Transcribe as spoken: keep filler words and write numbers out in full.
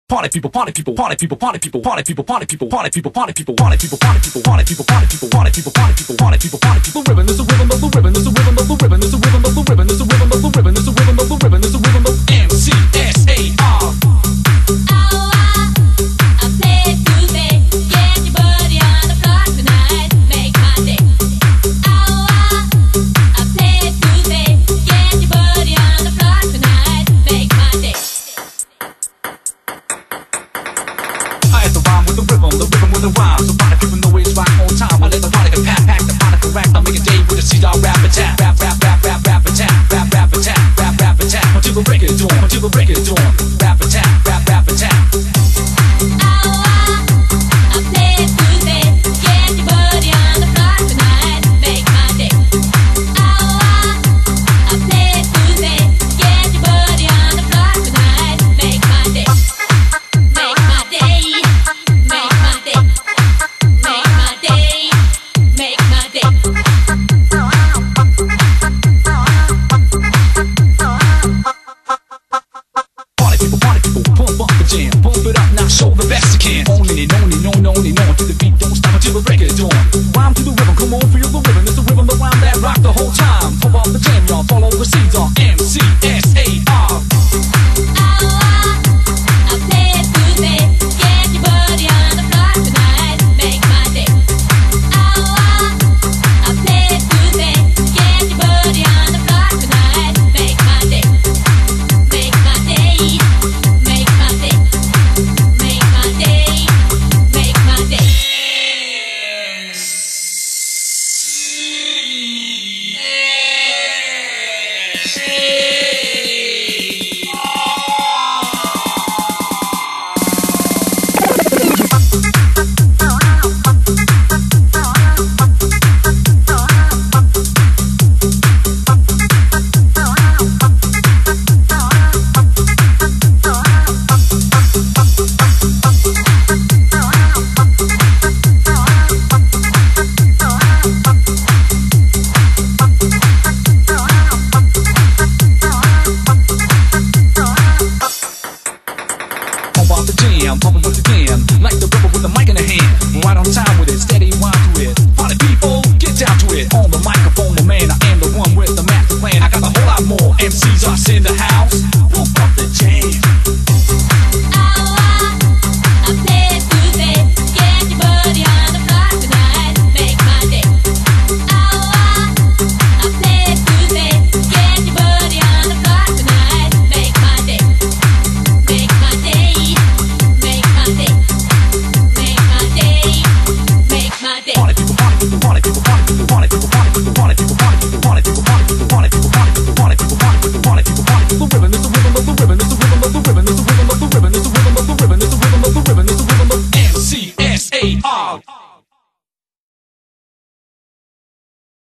Party people, party people, party people, party people, party people, party people, party people, party people, party people, party people, party people, party people, party people, party people, party people, party people. The ribbon is the rhythm of the ribbon is the rhythm of the ribbon is the rhythm of the ribbon is the rhythm of the ribbon is the rhythm of the ribbon is the rhythm of M C S A R. The rhyme, so party people know it's right on time. I let the party pack, pack the party correct. I make a day with a C R rap attack, rap, rap, rap, rap, rap attack, rap, rap attack, rap, rap attack. Until the break of dawn, until the break of dawn. Rap attack, rap, rap attack. Show the best you can. On and on and on, on and on till the beat don't stop until the break of dawn. Rhyme to the rhythm, come on, feel the rhythm. It's the rhythm, the rhyme that rock the whole time. Pump off the jam, y'all. Follow the seeds on M C S A R. I'm pumping with the jam, like the rubber with the mic in the hand. Right on time with it, steady rhyme to it. Party people, get down to it. On the microphone, the man, I am the one with the master plan. I got a whole lot more M Cs us in the house. Pump up the jam. Party people, party people, party people, party people, party people, party people, party people, party